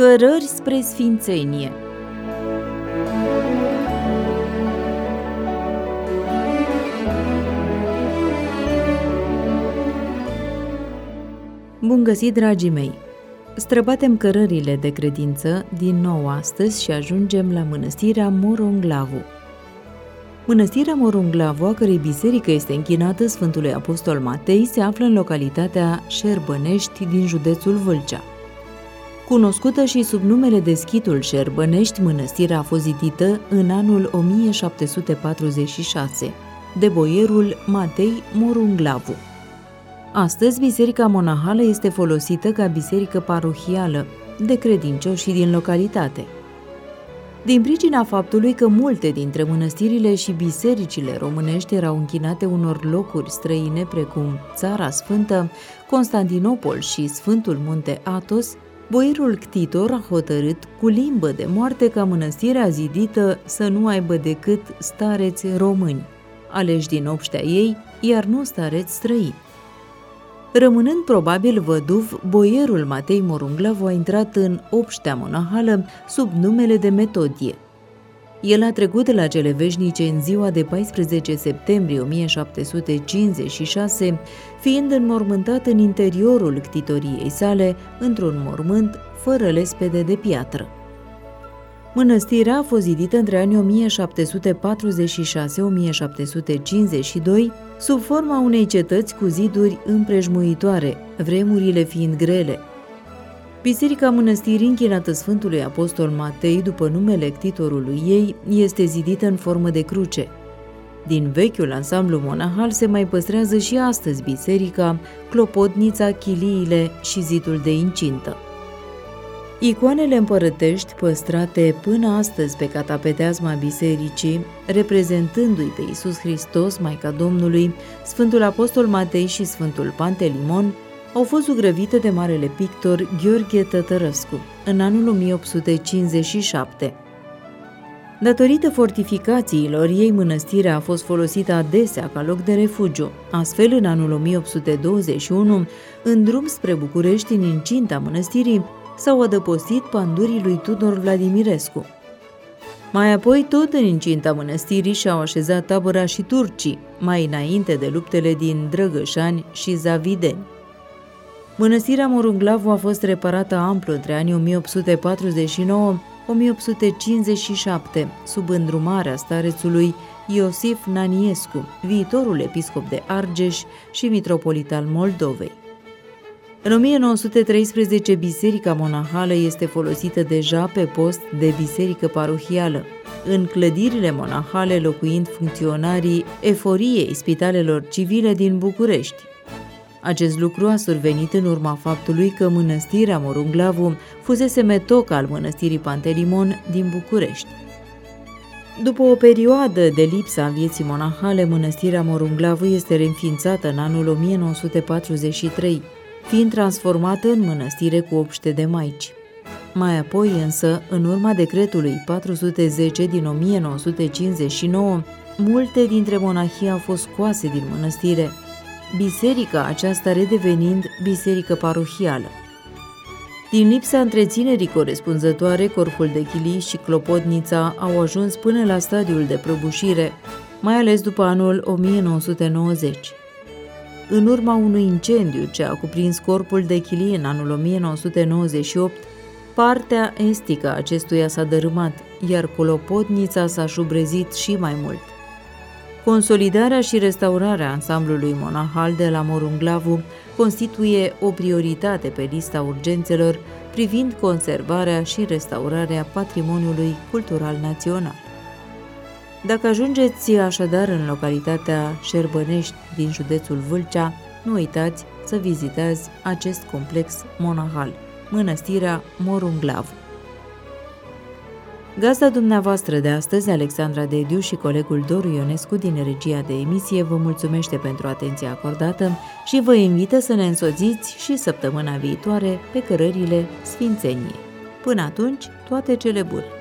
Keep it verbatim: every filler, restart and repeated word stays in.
Cărări spre sfințenie. Bun găsit, dragii mei! Străbatem cărările de credință din nou astăzi și ajungem la mănăstirea Moronglavu. Mănăstirea Moronglavu, a cărei biserică este închinată Sfântului Apostol Matei, se află în localitatea Șerbănești din județul Vâlcea. Cunoscută și sub numele de Schitul Șerbănești, mănăstirea a fost zidită în anul o mie șapte sute patruzeci și șase de boierul Matei Moronglavu. Astăzi, biserica monahală este folosită ca biserică parohială de credincioși din localitate. Din pricina faptului că multe dintre mănăstirile și bisericile românești erau închinate unor locuri străine, precum Țara Sfântă, Constantinopol și Sfântul Munte Athos, boierul Ctitor a hotărât cu limbă de moarte ca mănăstirea zidită să nu aibă decât stareți români, aleși din obștea ei, iar nu stareți străini. Rămânând probabil văduv, boierul Matei Moronglavu a intrat în obștea monahală sub numele de Metodie. El a trecut la cele veșnice în ziua de paisprezece septembrie o mie șapte sute cincizeci și șase, fiind înmormântat în interiorul ctitoriei sale, într-un mormânt fără lespede de piatră. Mănăstirea a fost zidită între anii o mie șapte sute patruzeci și șase - o mie șapte sute cincizeci și doi, sub forma unei cetăți cu ziduri împrejmuitoare, vremurile fiind grele. Biserica mănăstirii, închinată Sfântului Apostol Matei după numele ctitorului ei, este zidită în formă de cruce. Din vechiul ansamblu monahal se mai păstrează și astăzi biserica, clopotnița, chiliile și zidul de incintă. Icoanele împărătești, păstrate până astăzi pe catapeteazma bisericii, reprezentându-i pe Iisus Hristos, Maica Domnului, Sfântul Apostol Matei și Sfântul Pantelimon, au fost zugrăvite de marele pictor Gheorghe Tătărăscu în anul o mie opt sute cincizeci și șapte. Datorită fortificațiilor ei, mănăstirea a fost folosită adesea ca loc de refugiu. Astfel, în anul o mie opt sute douăzeci și unu, în drum spre București, în incinta mănăstirii, s-au adăpostit pandurii lui Tudor Vladimirescu. Mai apoi, tot în incinta mănăstirii și-au așezat tabăra și turcii, mai înainte de luptele din Drăgășani și Zavideni. Mănăstirea Moronglavu a fost reparată amplu între anii o mie opt sute patruzeci și nouă - o mie opt sute cincizeci și șapte, sub îndrumarea starețului Iosif Naniescu, viitorul episcop de Argeș și mitropolit al Moldovei. În o mie nouă sute treisprezece, biserica monahală este folosită deja pe post de biserică parohială, în clădirile monahale locuind funcționarii eforiei spitalelor civile din București. Acest lucru a survenit în urma faptului că mănăstirea Moronglavu fusese metoc al mănăstirii Pantelimon din București. După o perioadă de lipsă a vieții monahale, mănăstirea Moronglavu este reînființată în anul o mie nouă sute patruzeci și trei, fiind transformată în mănăstire cu obște de maici. Mai apoi însă, în urma decretului patru sute zece din o mie nouă sute cincizeci și nouă, multe dintre monahii au fost scoase din mănăstire, biserica aceasta redevenind biserică parohială. Din lipsa întreținerii corespunzătoare, corpul de chilii și clopotnița au ajuns până la stadiul de prăbușire, mai ales după anul o mie nouă sute nouăzeci. În urma unui incendiu ce a cuprins corpul de chilii în anul o mie nouă sute nouăzeci și opt, partea estică a acestuia s-a dărâmat, iar clopotnița s-a șubrezit și mai mult. Consolidarea și restaurarea ansamblului monahal de la Moronglavu constituie o prioritate pe lista urgențelor privind conservarea și restaurarea patrimoniului cultural național. Dacă ajungeți așadar în localitatea Șerbănești din județul Vâlcea, nu uitați să vizitați acest complex monahal, mănăstirea Moronglavu. Gazda dumneavoastră de astăzi, Alexandra Dediu, și colegul Doru Ionescu din regia de emisie vă mulțumește pentru atenția acordată și vă invită să ne însoțiți și săptămâna viitoare pe cărările sfințeniei. Până atunci, toate cele bune!